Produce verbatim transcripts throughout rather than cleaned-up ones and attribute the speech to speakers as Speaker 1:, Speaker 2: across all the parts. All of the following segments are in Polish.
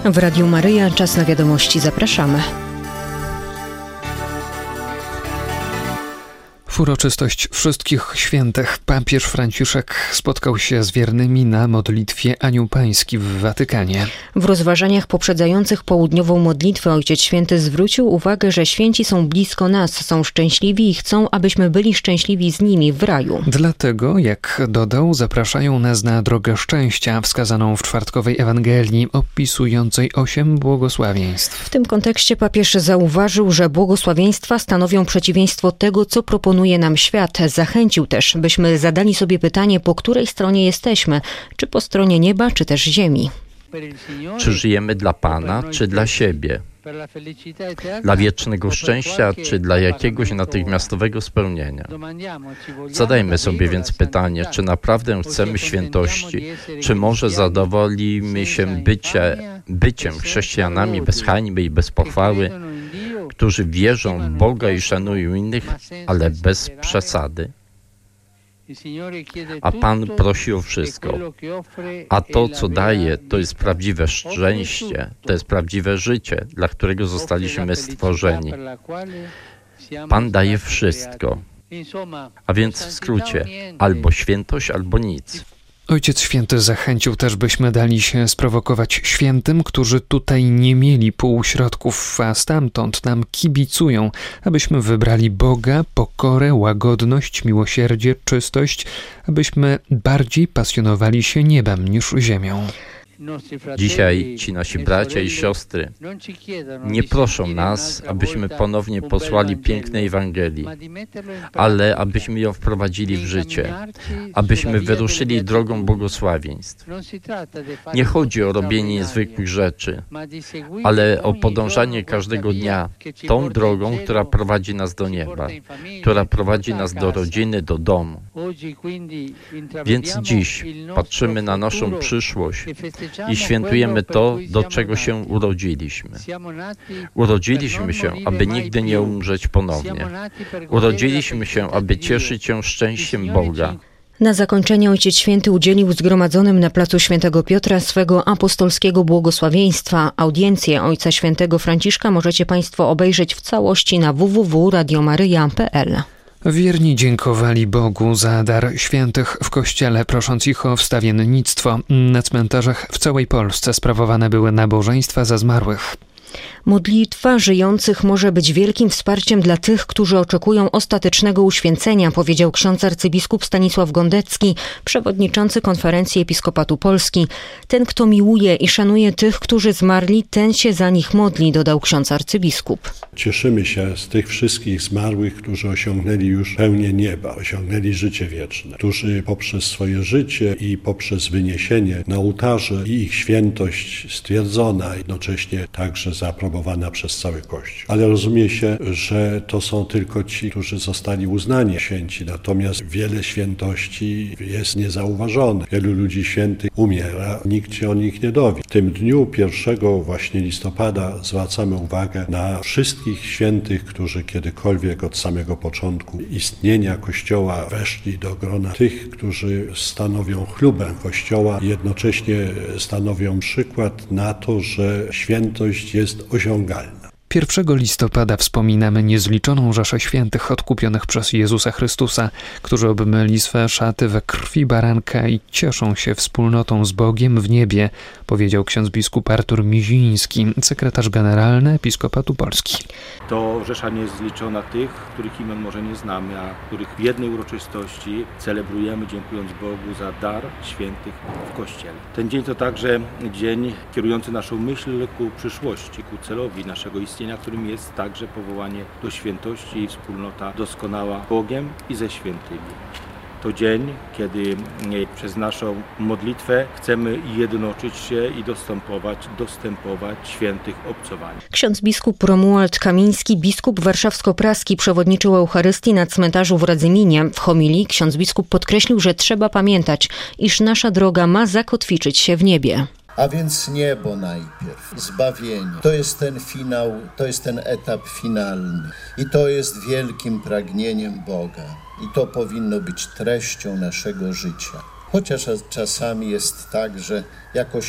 Speaker 1: W Radiu Maryja, czas na wiadomości, zapraszamy.
Speaker 2: W uroczystość Wszystkich Świętych papież Franciszek spotkał się z wiernymi na modlitwie Anioł Pański w Watykanie.
Speaker 1: W rozważaniach poprzedzających południową modlitwę Ojciec Święty zwrócił uwagę, że święci są blisko nas, są szczęśliwi i chcą, abyśmy byli szczęśliwi z nimi w raju.
Speaker 2: Dlatego, jak dodał, zapraszają nas na drogę szczęścia, wskazaną w czwartkowej Ewangelii opisującej osiem błogosławieństw.
Speaker 1: W tym kontekście papież zauważył, że błogosławieństwa stanowią przeciwieństwo tego, co proponuje nam świat. Zachęcił też, byśmy zadali sobie pytanie, po której stronie jesteśmy, czy po stronie nieba, czy też ziemi.
Speaker 3: Czy żyjemy dla Pana, czy dla siebie? Dla wiecznego szczęścia, czy dla jakiegoś natychmiastowego spełnienia? Zadajmy sobie więc pytanie, czy naprawdę chcemy świętości, czy może zadowolimy się bycie, byciem chrześcijanami bez hańby i bez pochwały, którzy wierzą w Boga i szanują innych, ale bez przesady. A Pan prosi o wszystko. A to, co daje, to jest prawdziwe szczęście, to jest prawdziwe życie, dla którego zostaliśmy stworzeni. Pan daje wszystko. A więc w skrócie, albo świętość, albo nic.
Speaker 2: Ojciec Święty zachęcił też, byśmy dali się sprowokować świętym, którzy tutaj nie mieli półśrodków, a stamtąd nam kibicują, abyśmy wybrali Boga, pokorę, łagodność, miłosierdzie, czystość, abyśmy bardziej pasjonowali się niebem niż ziemią.
Speaker 3: Dzisiaj ci nasi bracia i siostry nie proszą nas, abyśmy ponownie posłali pięknej Ewangelii, ale abyśmy ją wprowadzili w życie, abyśmy wyruszyli drogą błogosławieństw. Nie chodzi o robienie niezwykłych rzeczy, ale o podążanie każdego dnia tą drogą, która prowadzi nas do nieba, która prowadzi nas do rodziny, do domu. Więc dziś patrzymy na naszą przyszłość i świętujemy to, do czego się urodziliśmy. Urodziliśmy się, aby nigdy nie umrzeć ponownie. Urodziliśmy się, aby cieszyć się szczęściem Boga.
Speaker 1: Na zakończenie Ojciec Święty udzielił zgromadzonym na placu Świętego Piotra swego apostolskiego błogosławieństwa. Audiencję Ojca Świętego Franciszka możecie Państwo obejrzeć w całości na w w w kropka radio maryja kropka p l.
Speaker 2: Wierni dziękowali Bogu za dar świętych w Kościele, prosząc ich o wstawiennictwo. Na cmentarzach w całej Polsce sprawowane były nabożeństwa za zmarłych.
Speaker 1: Modlitwa żyjących może być wielkim wsparciem dla tych, którzy oczekują ostatecznego uświęcenia, powiedział ksiądz arcybiskup Stanisław Gondecki, przewodniczący Konferencji Episkopatu Polski. Ten, kto miłuje i szanuje tych, którzy zmarli, ten się za nich modli, dodał ksiądz arcybiskup.
Speaker 4: Cieszymy się z tych wszystkich zmarłych, którzy osiągnęli już pełnię nieba, osiągnęli życie wieczne, którzy poprzez swoje życie i poprzez wyniesienie na ołtarze i ich świętość stwierdzona, jednocześnie także zaaprobowana przez cały Kościół. Ale rozumie się, że to są tylko ci, którzy zostali uznani święci, natomiast wiele świętości jest niezauważone. Wielu ludzi świętych umiera, nikt się o nich nie dowie. W tym dniu pierwszego właśnie listopada zwracamy uwagę na wszystkich świętych, którzy kiedykolwiek od samego początku istnienia Kościoła weszli do grona tych, którzy stanowią chlubę Kościoła i jednocześnie stanowią przykład na to, że świętość jest osiągalna.
Speaker 2: pierwszego listopada wspominamy niezliczoną rzeszę świętych odkupionych przez Jezusa Chrystusa, którzy obmyli swe szaty we krwi baranka i cieszą się wspólnotą z Bogiem w niebie, powiedział ksiądz biskup Artur Miziński, sekretarz generalny Episkopatu Polski.
Speaker 5: To rzesza niezliczona tych, których imion może nie znamy, a których w jednej uroczystości celebrujemy, dziękując Bogu za dar świętych w Kościele. Ten dzień to także dzień kierujący naszą myśl ku przyszłości, ku celowi naszego istnienia, którym jest także powołanie do świętości i wspólnota doskonała Bogiem i ze świętymi. To dzień, kiedy przez naszą modlitwę chcemy jednoczyć się i dostępować, dostępować świętych obcowania.
Speaker 1: Ksiądz biskup Romuald Kamiński, biskup warszawsko-praski, przewodniczył Eucharystii na cmentarzu w Radzyminie. W homilii ksiądz biskup podkreślił, że trzeba pamiętać, iż nasza droga ma zakotwiczyć się w niebie.
Speaker 6: A więc niebo najpierw, zbawienie. To jest ten finał, to jest ten etap finalny. I to jest wielkim pragnieniem Boga. I to powinno być treścią naszego życia. Chociaż czasami jest tak, że jakoś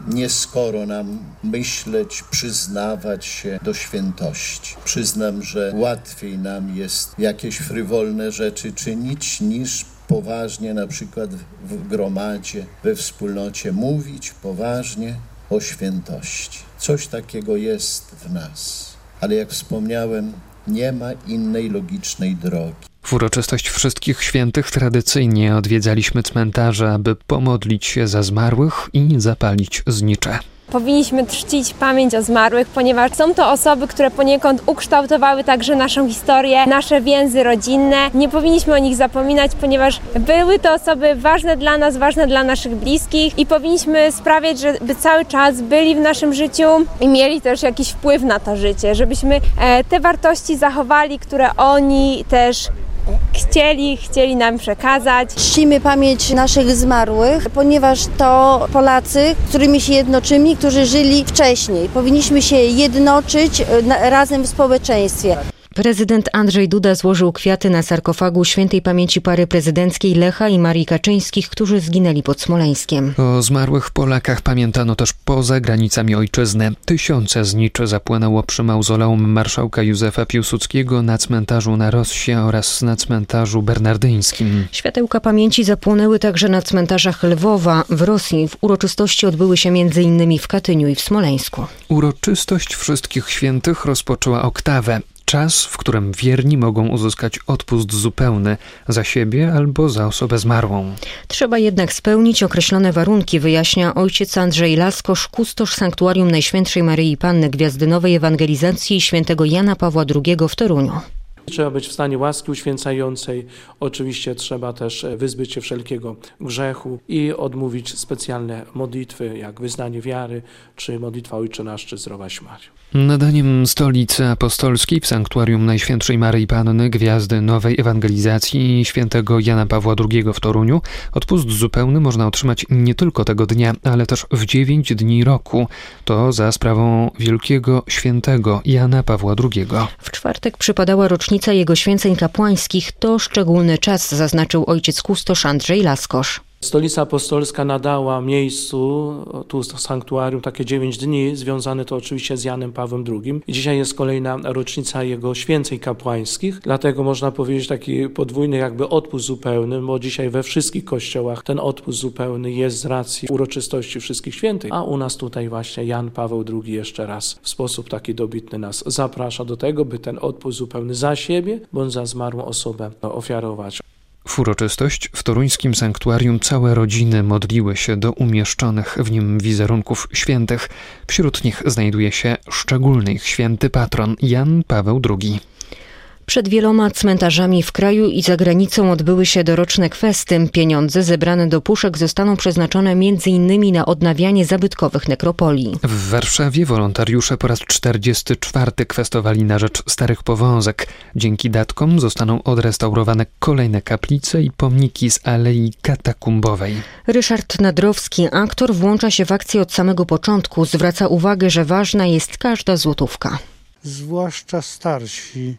Speaker 6: nieskoro nam myśleć, przyznawać się do świętości. Przyznam, że łatwiej nam jest jakieś frywolne rzeczy czynić, niż poważnie na przykład w gromadzie, we wspólnocie mówić poważnie o świętości. Coś takiego jest w nas, ale jak wspomniałem, nie ma innej logicznej drogi.
Speaker 2: W uroczystość Wszystkich Świętych tradycyjnie odwiedzaliśmy cmentarze, aby pomodlić się za zmarłych i zapalić znicze.
Speaker 7: Powinniśmy czcić pamięć o zmarłych, ponieważ są to osoby, które poniekąd ukształtowały także naszą historię, nasze więzy rodzinne. Nie powinniśmy o nich zapominać, ponieważ były to osoby ważne dla nas, ważne dla naszych bliskich i powinniśmy sprawiać, żeby cały czas byli w naszym życiu i mieli też jakiś wpływ na to życie, żebyśmy te wartości zachowali, które oni też Chcieli, chcieli nam przekazać.
Speaker 8: Czcimy pamięć naszych zmarłych, ponieważ to Polacy, z którymi się jednoczymy, którzy żyli wcześniej. Powinniśmy się jednoczyć razem w społeczeństwie.
Speaker 1: Prezydent Andrzej Duda złożył kwiaty na sarkofagu świętej pamięci pary prezydenckiej Lecha i Marii Kaczyńskich, którzy zginęli pod Smoleńskiem.
Speaker 2: O zmarłych Polakach pamiętano też poza granicami ojczyzny. Tysiące zniczy zapłynęło przy mauzoleum marszałka Józefa Piłsudskiego na cmentarzu na Rossie oraz na cmentarzu bernardyńskim.
Speaker 1: Światełka pamięci zapłonęły także na cmentarzach Lwowa w Rosji. W uroczystości odbyły się między innymi w Katyniu i w Smoleńsku.
Speaker 2: Uroczystość Wszystkich Świętych rozpoczęła oktawę. Czas, w którym wierni mogą uzyskać odpust zupełny za siebie albo za osobę zmarłą.
Speaker 1: Trzeba jednak spełnić określone warunki, wyjaśnia ojciec Andrzej Laskosz, kustosz Sanktuarium Najświętszej Maryi Panny Gwiazdynowej Ewangelizacji świętego Jana Pawła drugiego w Toruniu.
Speaker 9: Trzeba być w stanie łaski uświęcającej. Oczywiście trzeba też wyzbyć się wszelkiego grzechu i odmówić specjalne modlitwy, jak wyznanie wiary, czy modlitwa Ojcze Nasz, czy Zdrowaś Mario.
Speaker 2: Nadaniem Stolicy Apostolskiej w Sanktuarium Najświętszej Maryi Panny Gwiazdy Nowej Ewangelizacji świętego Jana Pawła drugiego w Toruniu odpust zupełny można otrzymać nie tylko tego dnia, ale też w dziewięć dni roku. To za sprawą wielkiego świętego Jana Pawła drugiego.
Speaker 1: W czwartek przypadała rocznica jego święceń kapłańskich. To szczególny czas, zaznaczył ojciec kustosz Andrzej Laskosz.
Speaker 9: Stolica Apostolska nadała miejscu, tu sanktuarium, takie dziewięć dni, związane to oczywiście z Janem Pawłem drugim. I dzisiaj jest kolejna rocznica jego święceń kapłańskich, dlatego można powiedzieć taki podwójny jakby odpust zupełny, bo dzisiaj we wszystkich kościołach ten odpust zupełny jest z racji uroczystości Wszystkich Świętych, a u nas tutaj właśnie Jan Paweł drugi jeszcze raz w sposób taki dobitny nas zaprasza do tego, by ten odpust zupełny za siebie bądź za zmarłą osobę ofiarować.
Speaker 2: W uroczystość w toruńskim sanktuarium całe rodziny modliły się do umieszczonych w nim wizerunków świętych. Wśród nich znajduje się szczególny ich święty patron Jan Paweł drugi.
Speaker 1: Przed wieloma cmentarzami w kraju i za granicą odbyły się doroczne kwesty. Pieniądze zebrane do puszek zostaną przeznaczone między innymi na odnawianie zabytkowych nekropolii.
Speaker 2: W Warszawie wolontariusze po raz czterdziesty czwarty kwestowali na rzecz starych powązek. Dzięki datkom zostaną odrestaurowane kolejne kaplice i pomniki z Alei Katakumbowej.
Speaker 1: Ryszard Nadrowski, aktor, włącza się w akcję od samego początku. Zwraca uwagę, że ważna jest każda złotówka.
Speaker 10: Zwłaszcza starsi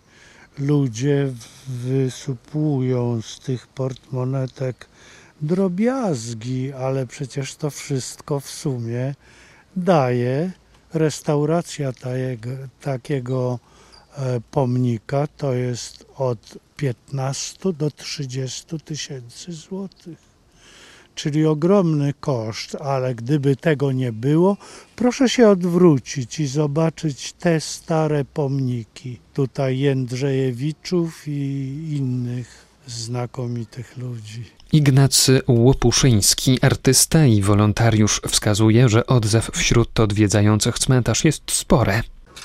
Speaker 10: ludzie wysypują z tych portmonetek drobiazgi, ale przecież to wszystko w sumie daje. Restauracja tajego, takiego pomnika to jest od piętnastu do trzydziestu tysięcy złotych. Czyli ogromny koszt, ale gdyby tego nie było, proszę się odwrócić i zobaczyć te stare pomniki. Tutaj Jędrzejewiczów i innych znakomitych ludzi.
Speaker 2: Ignacy Łopuszyński, artysta i wolontariusz, wskazuje, że odzew wśród odwiedzających cmentarz jest spory.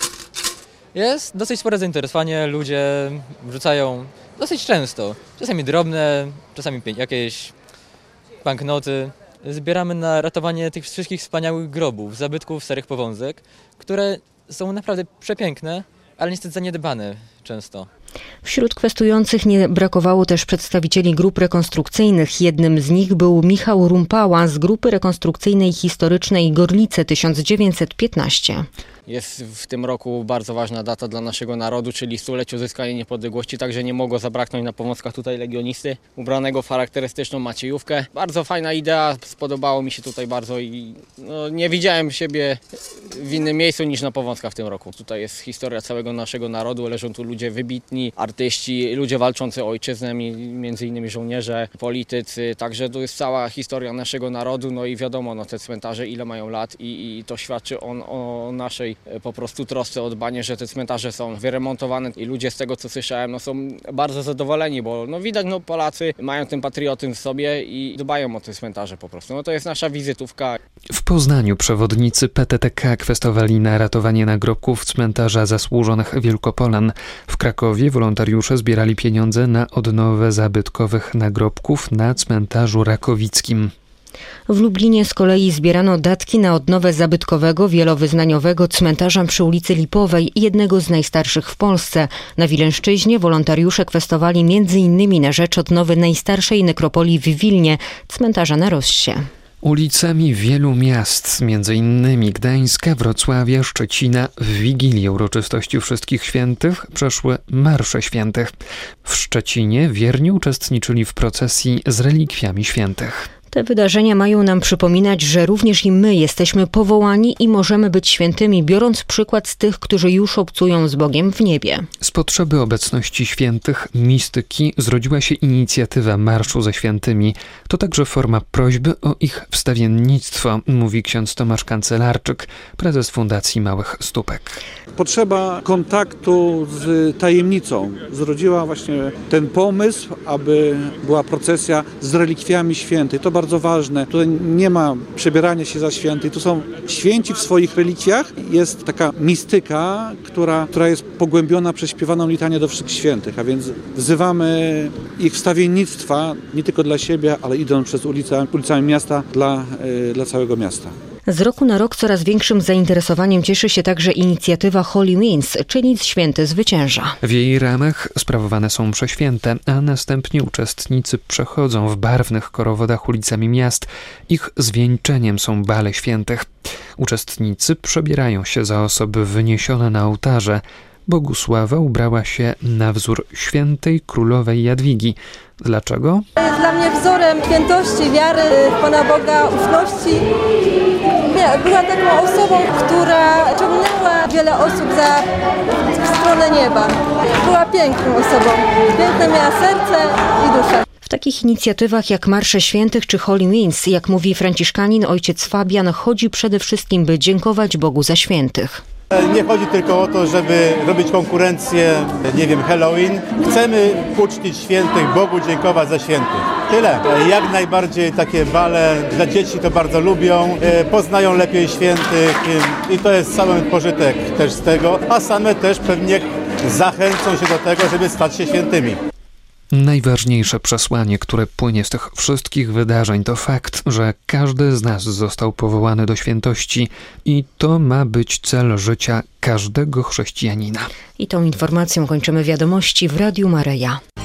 Speaker 11: Jest dosyć spore zainteresowanie, ludzie wrzucają dosyć często, czasami drobne, czasami jakieś banknoty. Zbieramy na ratowanie tych wszystkich wspaniałych grobów, zabytków, starych powązek, które są naprawdę przepiękne ale niestety zaniedbane często.
Speaker 1: Wśród kwestujących nie brakowało też przedstawicieli grup rekonstrukcyjnych. Jednym z nich był Michał Rumpała z Grupy Rekonstrukcyjnej Historycznej Gorlice tysiąc dziewięćset piętnaście.
Speaker 12: Jest w tym roku bardzo ważna data dla naszego narodu, czyli stulecie uzyskania niepodległości, także nie mogło zabraknąć na Powązkach tutaj legionisty ubranego w charakterystyczną maciejówkę. Bardzo fajna idea, spodobało mi się tutaj bardzo i no, nie widziałem siebie w innym miejscu niż na Powązkach w tym roku. Tutaj jest historia całego naszego narodu, leżą tu ludzie wybitni, artyści, ludzie walczący o ojczyznę, między innymi żołnierze, politycy, także to jest cała historia naszego narodu, no i wiadomo, no, te cmentarze ile mają lat i, i to świadczy on, o naszej po prostu trosce o dbanie, że te cmentarze są wyremontowane i ludzie z tego co słyszałem no, są bardzo zadowoleni, bo no, widać no, Polacy mają ten patriotyzm w sobie i dbają o te cmentarze po prostu. No, to jest nasza wizytówka.
Speaker 2: W Poznaniu przewodnicy P T T K kwestowali na ratowanie nagrobków cmentarza zasłużonych Wielkopolan. W Krakowie wolontariusze zbierali pieniądze na odnowę zabytkowych nagrobków na cmentarzu rakowickim.
Speaker 1: W Lublinie z kolei zbierano datki na odnowę zabytkowego, wielowyznaniowego cmentarza przy ulicy Lipowej, jednego z najstarszych w Polsce. Na Wileńszczyźnie wolontariusze kwestowali między innymi na rzecz odnowy najstarszej nekropolii w Wilnie, cmentarza na Rossie.
Speaker 2: Ulicami wielu miast, między innymi Gdańska, Wrocławia, Szczecina, w Wigilię uroczystości Wszystkich Świętych przeszły marsze świętych. W Szczecinie wierni uczestniczyli w procesji z relikwiami świętych.
Speaker 1: Te wydarzenia mają nam przypominać, że również i my jesteśmy powołani i możemy być świętymi, biorąc przykład z tych, którzy już obcują z Bogiem w niebie.
Speaker 2: Z potrzeby obecności świętych, mistyki zrodziła się inicjatywa Marszu ze Świętymi. To także forma prośby o ich wstawiennictwo, mówi ksiądz Tomasz Kancelarczyk, prezes Fundacji Małych Stópek.
Speaker 13: Potrzeba kontaktu z tajemnicą zrodziła właśnie ten pomysł, aby była procesja z relikwiami świętych. To bardzo ważne. Tutaj nie ma przebierania się za świętych. Tu są święci w swoich relikwiach. Jest taka mistyka, która, która jest pogłębiona przez śpiewaną litanię do wszystkich świętych. A więc wzywamy ich wstawiennictwa nie tylko dla siebie, ale idąc przez ulicę, ulicami miasta dla, yy, dla całego miasta.
Speaker 1: Z roku na rok coraz większym zainteresowaniem cieszy się także inicjatywa Holy Winds, czyli Święty Zwycięża.
Speaker 2: W jej ramach sprawowane są msze święte, a następnie uczestnicy przechodzą w barwnych korowodach ulicami miast. Ich zwieńczeniem są bale świętych. Uczestnicy przebierają się za osoby wyniesione na ołtarze. Bogusława ubrała się na wzór świętej królowej Jadwigi. Dlaczego?
Speaker 14: Jest dla mnie wzorem świętości, wiary w Pana Boga, ufności. Była taką osobą, która ciągnęła wiele osób za, w stronę nieba. Była piękną osobą. Piękne miała serce i duszę.
Speaker 1: W takich inicjatywach jak Marsze Świętych czy Holy Winds, jak mówi franciszkanin ojciec Fabian, chodzi przede wszystkim, by dziękować Bogu za świętych.
Speaker 15: Nie chodzi tylko o to, żeby robić konkurencję, nie wiem, Halloween. Chcemy uczcić świętych, Bogu dziękować za świętych. Tyle. Jak najbardziej takie bale dla dzieci to bardzo lubią, poznają lepiej świętych i to jest cały pożytek też z tego, a same też pewnie zachęcą się do tego, żeby stać się świętymi.
Speaker 2: Najważniejsze przesłanie, które płynie z tych wszystkich wydarzeń, to fakt, że każdy z nas został powołany do świętości i to ma być cel życia każdego chrześcijanina.
Speaker 1: I tą informacją kończymy wiadomości w Radiu Maryja.